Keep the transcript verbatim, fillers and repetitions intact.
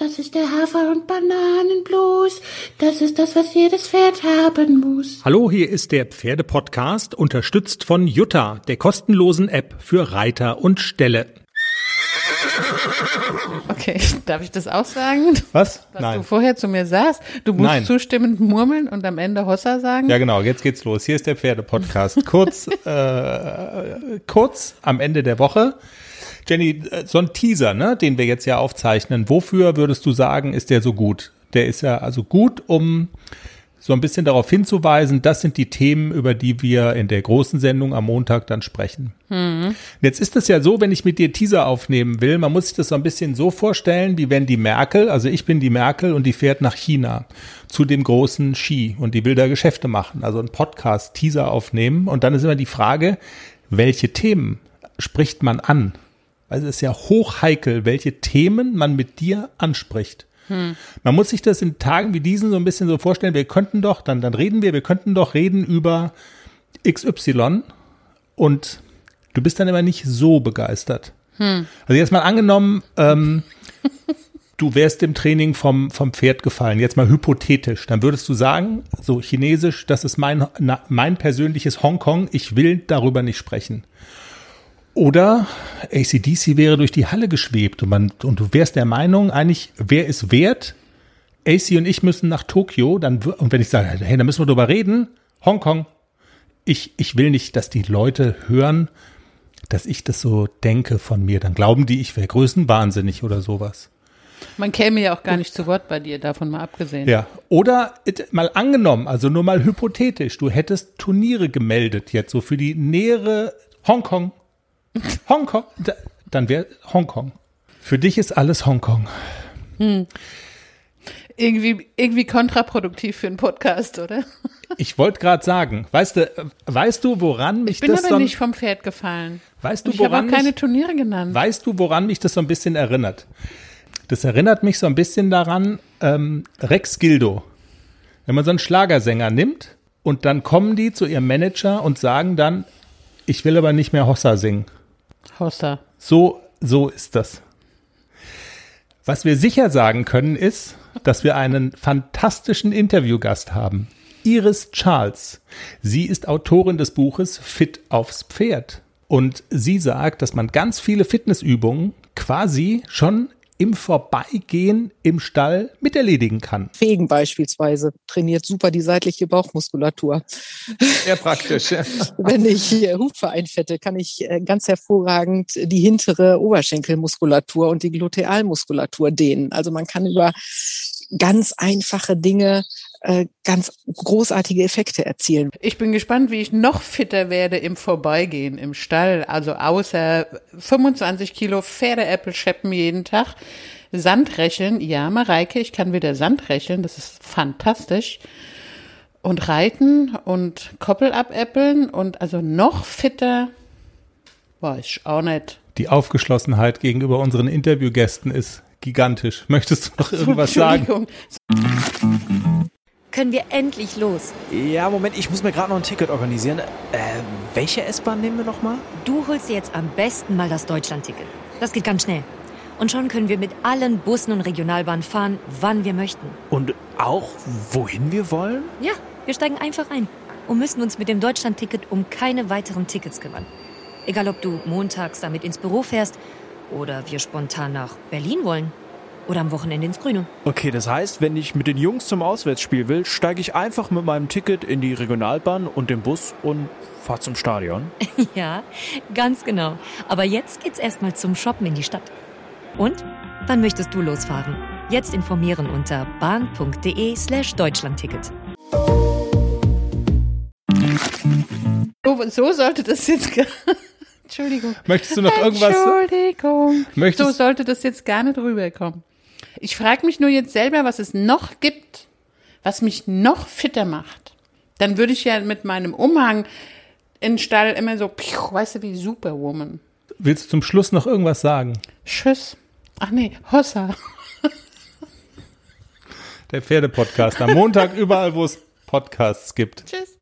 Das ist der Hafer- und Bananenblues. Das ist das, was jedes Pferd haben muss. Hallo, hier ist der Pferdepodcast, unterstützt von Jutta, der kostenlosen App für Reiter und Ställe. Okay, darf ich das auch sagen? Was? Was Nein. du vorher zu mir sagst. Du musst Nein. zustimmend murmeln und am Ende Hossa sagen. Ja, genau, jetzt geht's los. Hier ist der Pferdepodcast. Kurz, äh, kurz am Ende der Woche. Jenny, so ein Teaser, ne, den wir jetzt ja aufzeichnen. Wofür würdest du sagen, ist der so gut? Der ist ja also gut, um so ein bisschen darauf hinzuweisen, das sind die Themen, über die wir in der großen Sendung am Montag dann sprechen. Hm. Jetzt ist es ja so, wenn ich mit dir Teaser aufnehmen will, man muss sich das so ein bisschen so vorstellen, wie wenn die Merkel, also ich bin die Merkel und die fährt nach China zu dem großen Xi und die will da Geschäfte machen, also einen Podcast, Teaser aufnehmen und dann ist immer die Frage, welche Themen spricht man an? Also es ist ja hochheikel, welche Themen man mit dir anspricht. Hm. Man muss sich das in Tagen wie diesen so ein bisschen so vorstellen, wir könnten doch, dann, dann reden wir, wir könnten doch reden über X Y und du bist dann immer nicht so begeistert. Hm. Also jetzt mal angenommen, ähm, du wärst im Training vom, vom Pferd gefallen, jetzt mal hypothetisch, dann würdest du sagen, so chinesisch, das ist mein, na, mein persönliches Hongkong, ich will darüber nicht sprechen. Oder A C D C wäre durch die Halle geschwebt und, man, und du wärst der Meinung, eigentlich, wer ist wert? A C und ich müssen nach Tokio. Dann, und wenn ich sage, hey, da müssen wir drüber reden, Hongkong. Ich, ich will nicht, dass die Leute hören, dass ich das so denke von mir. Dann glauben die, ich wäre größenwahnsinnig oder sowas. Man käme ja auch gar nicht zu Wort bei dir, davon mal abgesehen. Ja, oder mal angenommen, also nur mal hypothetisch, du hättest Turniere gemeldet jetzt so für die nähere Hongkong. Hongkong, dann wäre Hongkong. Für dich ist alles Hongkong. Hm. Irgendwie, irgendwie kontraproduktiv für einen Podcast, oder? Ich wollte gerade sagen, weißt du, weißt du, woran mich ich bin das aber so, nicht vom Pferd gefallen. Weißt du, ich habe woran auch keine mich, Turniere genannt. Weißt du, woran mich das so ein bisschen erinnert? Das erinnert mich so ein bisschen daran, ähm, Rex Gildo. Wenn man so einen Schlagersänger nimmt und dann kommen die zu ihrem Manager und sagen dann, ich will aber nicht mehr Hossa singen. Hossa. So, so ist das. Was wir sicher sagen können, ist, dass wir einen fantastischen Interviewgast haben. Iris Charles. Sie ist Autorin des Buches Fit aufs Pferd. Und sie sagt, dass man ganz viele Fitnessübungen quasi schon im Vorbeigehen im Stall miterledigen kann. Fegen beispielsweise trainiert super die seitliche Bauchmuskulatur. Sehr praktisch. Ja. Wenn ich Hufe einfette, kann ich ganz hervorragend die hintere Oberschenkelmuskulatur und die Glutealmuskulatur dehnen. Also man kann über ganz einfache Dinge äh, ganz großartige Effekte erzielen. Ich bin gespannt, wie ich noch fitter werde im Vorbeigehen im Stall. Also außer fünfundzwanzig Kilo Pferdeäpfel scheppen jeden Tag. Sandrecheln, ja Mareike, ich kann wieder Sandrecheln, das ist fantastisch. Und reiten und Koppel abäppeln und also noch fitter, weiß ich auch nicht. Die Aufgeschlossenheit gegenüber unseren Interviewgästen ist gigantisch. Möchtest du noch irgendwas sagen? Können wir endlich los? Ja, Moment, ich muss mir gerade noch ein Ticket organisieren. Äh, welche S-Bahn nehmen wir nochmal? Du holst dir jetzt am besten mal das Deutschland-Ticket. Das geht ganz schnell. Und schon können wir mit allen Bussen und Regionalbahnen fahren, wann wir möchten. Und auch, wohin wir wollen? Ja, wir steigen einfach ein und müssen uns mit dem Deutschland-Ticket um keine weiteren Tickets kümmern. Egal, ob du montags damit ins Büro fährst oder wir spontan nach Berlin wollen. Oder am Wochenende ins Grüne. Okay, das heißt, wenn ich mit den Jungs zum Auswärtsspiel will, steige ich einfach mit meinem Ticket in die Regionalbahn und den Bus und fahre zum Stadion. Ja, ganz genau. Aber jetzt geht's erstmal zum Shoppen in die Stadt. Und? Wann möchtest du losfahren? Jetzt informieren unter bahn.de slash Deutschlandticket. So, so sollte das jetzt gar Entschuldigung. Möchtest du noch irgendwas? Entschuldigung. Möchtest so sollte das jetzt gar nicht rüberkommen. Ich frage mich nur jetzt selber, was es noch gibt, was mich noch fitter macht. Dann würde ich ja mit meinem Umhang in den Stall immer so, weißt du, wie Superwoman. Willst du zum Schluss noch irgendwas sagen? Tschüss. Ach nee, Hossa. Der Pferdepodcast am Montag überall, wo es Podcasts gibt. Tschüss.